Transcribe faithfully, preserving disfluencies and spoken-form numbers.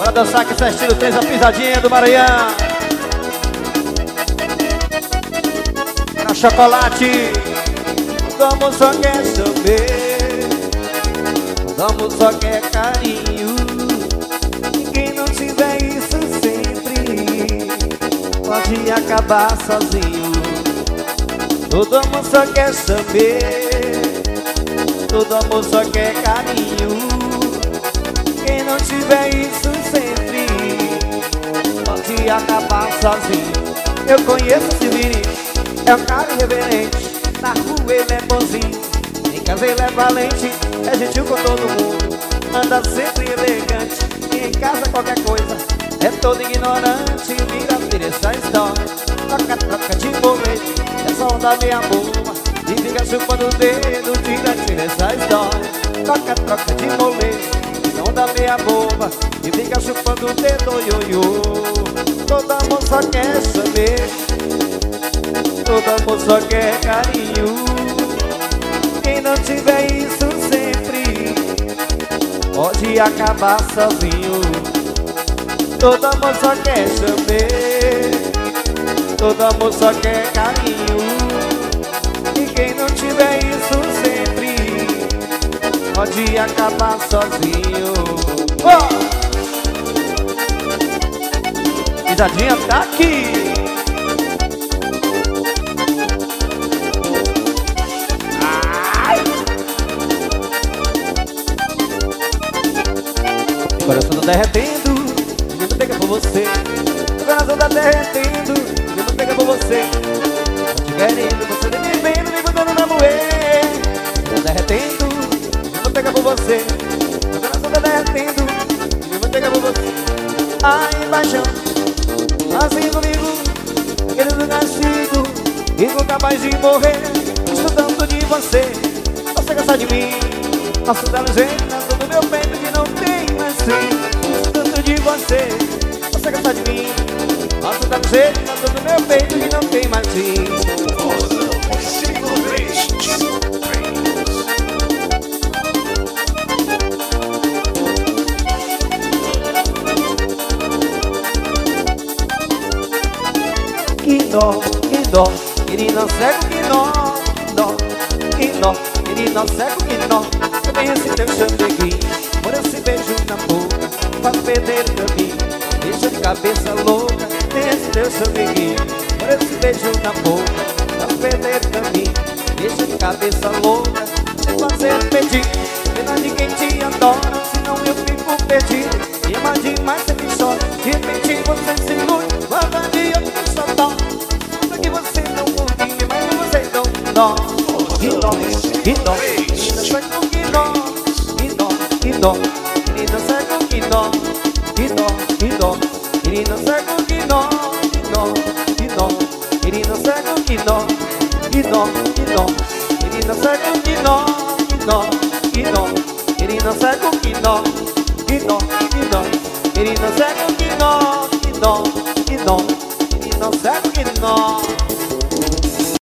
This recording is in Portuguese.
Bora dançar que esse é estilo três, a pisadinha do Maranhão. Na chocolate. O amor só quer saber, o amor só quer carinho. E quem não tiver isso sempre pode acabar sozinho. Todo amor só quer saber, todo amor só quer carinho. Quem não tiver isso sempre pode acabar sozinho. Eu conheço esse menino, é um cara irreverente. Na rua ele é bonzinho, em casa ele é valente. É gentil com todo mundo, anda sempre elegante. E em casa qualquer coisa, é todo ignorante. Vira, vira essa história, troca, troca de bolete. É só onda meia boba e fica chupando o dedo. Tira, tira essa história, troca, troca de bolete. É onda meia boba e fica chupando o dedo, ioiô. Todo amor só quer saber, todo amor só quer carinho. Quem não tiver isso sempre pode acabar sozinho. Todo amor só quer saber, todo amor só quer carinho. E quem não tiver isso sempre pode acabar sozinho. Oh! Pisadinha tá aqui. O coração tá derretendo, eu vou pegar por você. O coração tá derretendo, eu vou pegar por você. Tô te querendo, você vem me vendo, me botando na moeda. Tá derretendo, eu vou pegar por você. O coração tá derretendo, eu vou pegar por você. Ai, paixão, assim comigo, querendo castigo, e vou capaz de morrer. Gosto tanto de você, você gosta de mim. Nossa, tá legenda todo meu peito que não tem mais fim. Tanto de você, você gosta de mim. Nossa, tá legenda todo meu peito que não tem mais fim. Que dó, que dó, menina cego, que nó, dó, que dó, menina cego, que nó. Esse teu chameguinho, por esse beijo na boca, faz perder o caminho, deixa de cabeça louca. Esse teu chameguinho, por esse beijo na boca, faz perder o caminho, deixa de cabeça louca. Se fazer pedir, pena de quem te adora, senão eu fico perdido. E ama demais, você me chora, de repente você se ilude, quando dia eu te só dó. Só que você não convive, mas você não dó. Que dó, que dó, menina cego, que dó, que dó, que dó, menina cego, que dó, que dó, que dó, menina cego, que dó, que dó, menina cego, que dó, que dó, que dó, menina cego, que dó, que dó, que dó, menina cego, que dó, que dó, que dó, menina cego, que dó, que dó, que dó, menina cego, que dó.